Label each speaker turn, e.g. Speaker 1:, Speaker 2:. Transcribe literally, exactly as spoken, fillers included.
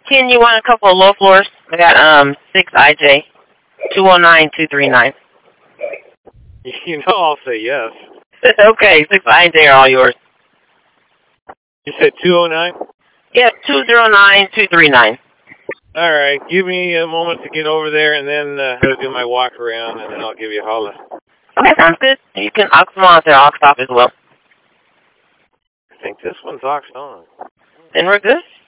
Speaker 1: Ken, you want a couple of low floors? I got um six I J, two oh nine, two three nine.
Speaker 2: You know I'll say yes.
Speaker 1: Okay, six I J are all yours.
Speaker 2: You said two oh nine?
Speaker 1: Yeah, two oh nine, two three nine.
Speaker 2: All right, give me a moment to get over there, and then uh, I'll do my walk around, and then I'll give you a holler.
Speaker 1: Okay, sounds good. You can ox them on there, ox off as well.
Speaker 2: I think this one's oxed on.
Speaker 1: Then we're good.